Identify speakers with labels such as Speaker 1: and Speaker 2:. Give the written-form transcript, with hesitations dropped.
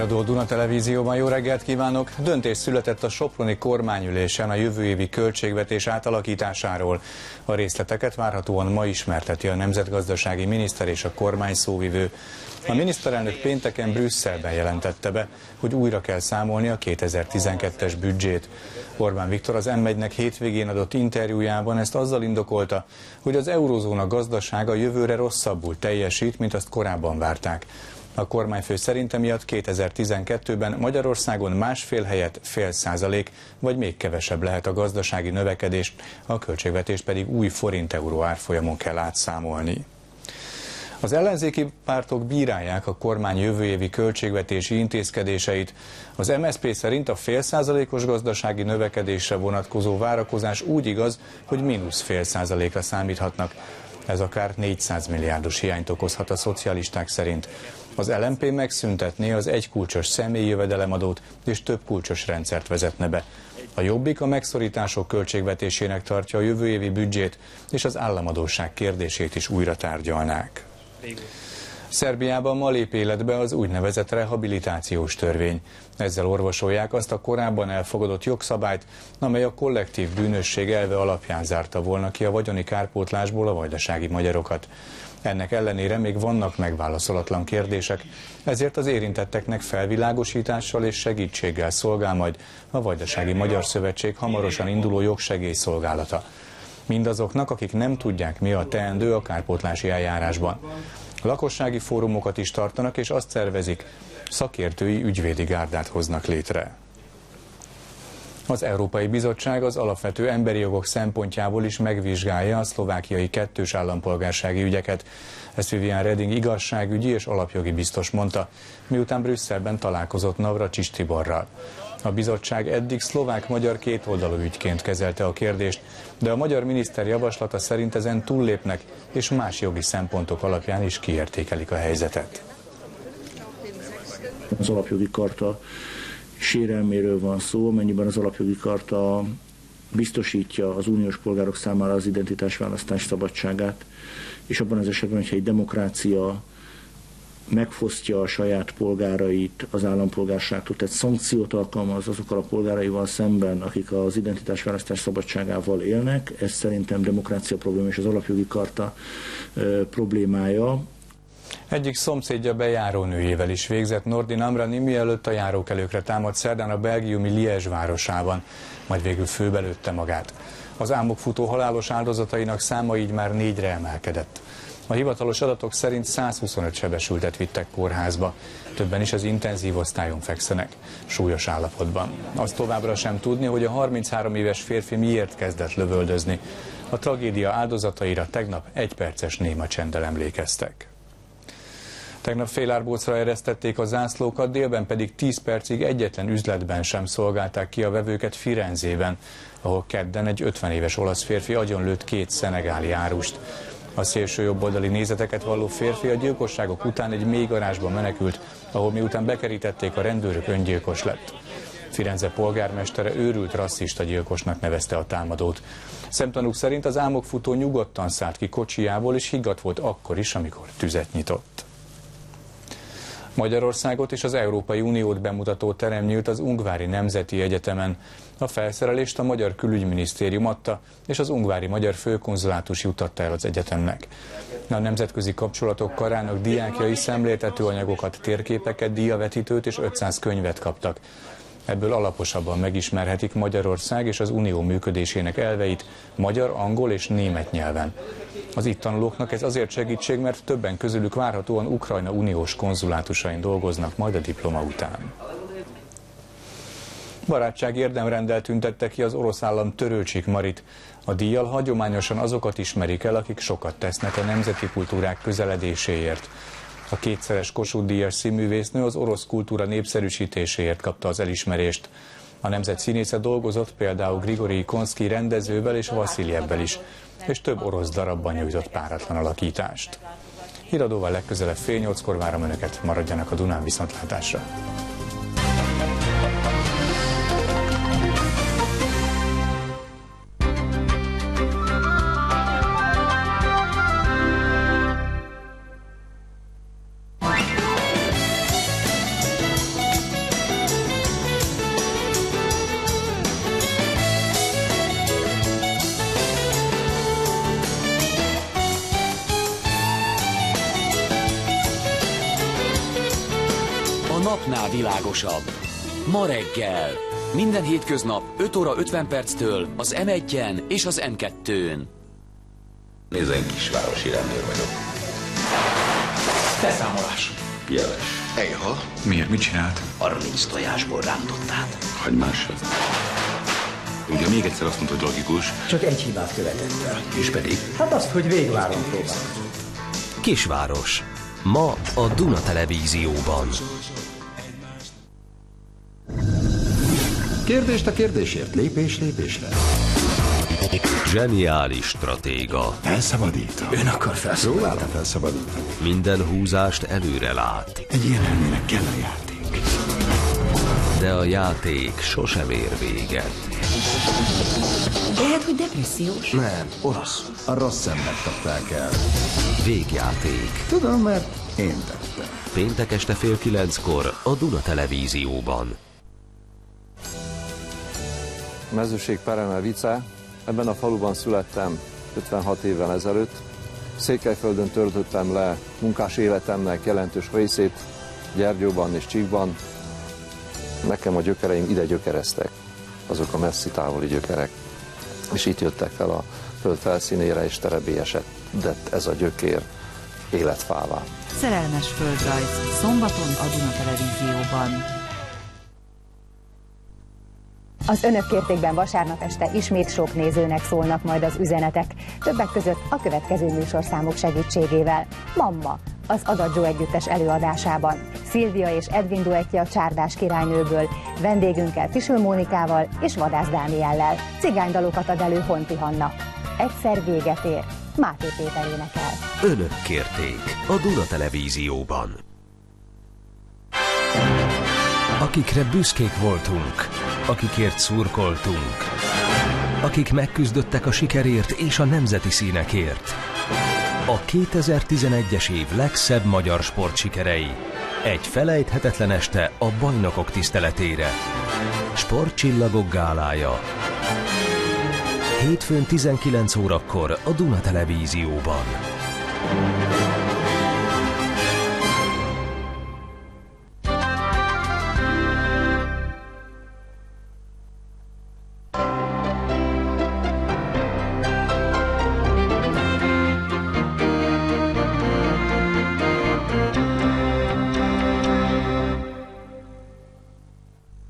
Speaker 1: Híradó a Duna Televízióban, jó reggelt kívánok! Döntés született a soproni kormányülésen a jövő évi költségvetés átalakításáról. A részleteket várhatóan ma ismerteti a nemzetgazdasági miniszter és a kormány szóvivő. A miniszterelnök pénteken Brüsszelben jelentette be, hogy újra kell számolni a 2012-es büdzsét. Orbán Viktor az M1-nek hétvégén adott interjújában ezt azzal indokolta, hogy az eurózóna gazdasága jövőre rosszabbul teljesít, mint azt korábban várták. A kormányfő szerint emiatt 2012-ben Magyarországon másfél helyett 0,5% vagy még kevesebb lehet a gazdasági növekedés, a költségvetést pedig új forint-euró árfolyamon kell átszámolni. Az ellenzéki pártok bírálják a kormány jövő évi költségvetési intézkedéseit. Az MSZP szerint a 0,5%-os gazdasági növekedésre vonatkozó várakozás úgy igaz, hogy -0,5%-ra számíthatnak. Ez akár 400 milliárdos hiányt okozhat a szocialisták szerint. Az LMP megszüntetné az egykulcsos személyi jövedelemadót és több kulcsos rendszert vezetne be. A Jobbik a megszorítások költségvetésének tartja a jövő évi büdzsét, és az államadósság kérdését is újra tárgyalnák. Szerbiában ma lép életbe az úgynevezett rehabilitációs törvény. Ezzel orvosolják azt a korábban elfogadott jogszabályt, amely a kollektív bűnösség elve alapján zárta volna ki a vagyoni kárpótlásból a vajdasági magyarokat. Ennek ellenére még vannak megválaszolatlan kérdések, ezért az érintetteknek felvilágosítással és segítséggel szolgál majd a Vajdasági Magyar Szövetség hamarosan induló jogsegélyszolgálata. Mindazoknak, akik nem tudják, mi a teendő a kárpótlási eljárásban. Lakossági fórumokat is tartanak, és azt szervezik, szakértői ügyvédi gárdát hoznak létre. Az Európai Bizottság az alapvető emberi jogok szempontjából is megvizsgálja a szlovákiai kettős állampolgársági ügyeket. Ezt Viviane Reding igazságügyi és alapjogi biztos mondta, miután Brüsszelben találkozott Navracsics Tiborral. A bizottság eddig szlovák-magyar kétoldalú ügyként kezelte a kérdést, de a magyar miniszter javaslata szerint ezen túllépnek, és más jogi szempontok alapján is kiértékelik a helyzetet.
Speaker 2: Az alapjogi karta sérelméről van szó, amennyiben az alapjogi karta biztosítja az uniós polgárok számára az identitásválasztás szabadságát, és abban az esetben, hogyha egy demokrácia megfosztja a saját polgárait az állampolgárságtól, tehát szankciót alkalmaz azokkal a polgáraival szemben, akik az identitásválasztás szabadságával élnek. Ez szerintem demokrácia probléma és az alapjogi karta problémája.
Speaker 1: Egyik szomszédja bejárónőjével is végzett Nordin Amrani, mielőtt a járókelőkre támadt szerdán a belgiumi Liège városában, majd végül főbelőtte magát. Az álmokfutó halálos áldozatainak száma így már 4-re emelkedett. A hivatalos adatok szerint 125 sebesültet vittek kórházba, többen is az intenzív osztályon fekszenek, súlyos állapotban. Azt továbbra sem tudni, hogy a 33 éves férfi miért kezdett lövöldözni. A tragédia áldozataira tegnap 1 perces néma csenddel emlékeztek. Tegnap félárbócra eresztették a zászlókat, délben pedig 10 percig egyetlen üzletben sem szolgálták ki a vevőket Firenzében, ahol kedden egy 50 éves olasz férfi agyonlőtt 2 szenegáli árust. A szélső jobboldali nézeteket valló férfi a gyilkosságok után egy mély garázsba menekült, ahol miután bekerítették a rendőrök, öngyilkos lett. Firenze polgármestere őrült rasszista gyilkosnak nevezte a támadót. Szemtanúk szerint az álmokfutó nyugodtan szállt ki kocsijából, és higgadt volt akkor is, amikor tüzet nyitott. Magyarországot és az Európai Uniót bemutató terem nyílt az Ungvári Nemzeti Egyetemen. A felszerelést a Magyar Külügyminisztérium adta, és az ungvári magyar főkonzulátus juttatta el az egyetemnek. A nemzetközi kapcsolatok karának diákjai szemléltető anyagokat, térképeket, díjavetítőt és 500 könyvet kaptak. Ebből alaposabban megismerhetik Magyarország és az Unió működésének elveit magyar, angol és német nyelven. Az itt tanulóknak ez azért segítség, mert többen közülük várhatóan Ukrajna uniós konzulátusain dolgoznak majd a diploma után. Barátság érdemrenddel tüntette ki az orosz állam Törőcsik Marit. A díjjal hagyományosan azokat ismerik el, akik sokat tesznek a nemzeti kultúrák közeledéséért. A 2-szeres Kossuth-díjas színművésznő az orosz kultúra népszerűsítéséért kapta az elismerést. A nemzet színésze dolgozott például Grigorij Konszky rendezővel és Vasziljebbel is, és több orosz darabban nyújtott páratlan alakítást. Híradóval legközelebb 7:30-kor várom Önöket, maradjanak a Dunán viszontlátásra.
Speaker 3: annál világosabb. Ma reggel. Minden hétköznap 5 óra 50 perctől az M1-en és az M2-n.
Speaker 4: Nézd, én kisvárosi rendőr vagyok.
Speaker 5: Beszámolás.
Speaker 4: Jeles.
Speaker 5: Ejha.
Speaker 4: Miért? Mit csinált?
Speaker 5: 30 tojásból rántottát.
Speaker 4: Hagymásra. Ugye még egyszer azt mondta, hogy logikus.
Speaker 5: Csak egy hibát követett el.
Speaker 4: És pedig?
Speaker 5: Hát azt, hogy végváron próbált.
Speaker 6: Kisváros. Ma a Duna Televízióban.
Speaker 7: Kérdést a kérdésért, lépés lépésre.
Speaker 6: Zseniális stratéga.
Speaker 7: Felszabadító.
Speaker 5: Ön akar felszólalni?
Speaker 7: Próbálta felszabadítani.
Speaker 6: Minden húzást előre lát.
Speaker 7: Egy ilyen elmének kell a játék.
Speaker 6: De a játék sosem ér véget.
Speaker 8: Lehet, hogy depressziós?
Speaker 7: Nem, olasz. A rossz embert kapták el.
Speaker 6: Végjáték.
Speaker 7: Tudom, mert én tettem.
Speaker 6: Péntek este 8:30 a Duna Televízióban.
Speaker 9: Mezőség Peremel Vice. Ebben a faluban születtem 56 évvel ezelőtt. Székelyföldön töltöttem le munkás életemnek jelentős részét, Gyergyóban és Csíkban. Nekem a gyökereim ide gyökereztek, azok a messzi távoli gyökerek. És itt jöttek fel a föld felszínére, és terebélyesedett ez a gyökér életfává.
Speaker 8: Szerelmes földrajz, szombaton a Duna Televízióban.
Speaker 10: Az önök kértékben vasárnap este ismét sok nézőnek szólnak majd az üzenetek, többek között a következő műsorszámok segítségével. Mamma, az Adagio együttes előadásában. Szilvia és Edwin duettje a Csárdás királynőből, vendégünkkel Fisül Mónikával és Vadász Dániellel. Cigánydalokat ad elő Honti Hanna. Egyszer véget ér, Máté Péter énekel.
Speaker 6: Önök kérték a Duna Televízióban. Akikre büszkék voltunk, akikért szurkoltunk, akik megküzdöttek a sikerért és a nemzeti színekért. A 2011-es év legszebb magyar sportsikerei. Egy felejthetetlen este a bajnokok tiszteletére. Sportcsillagok gálája. Hétfőn 19 órakor a Duna Televízióban.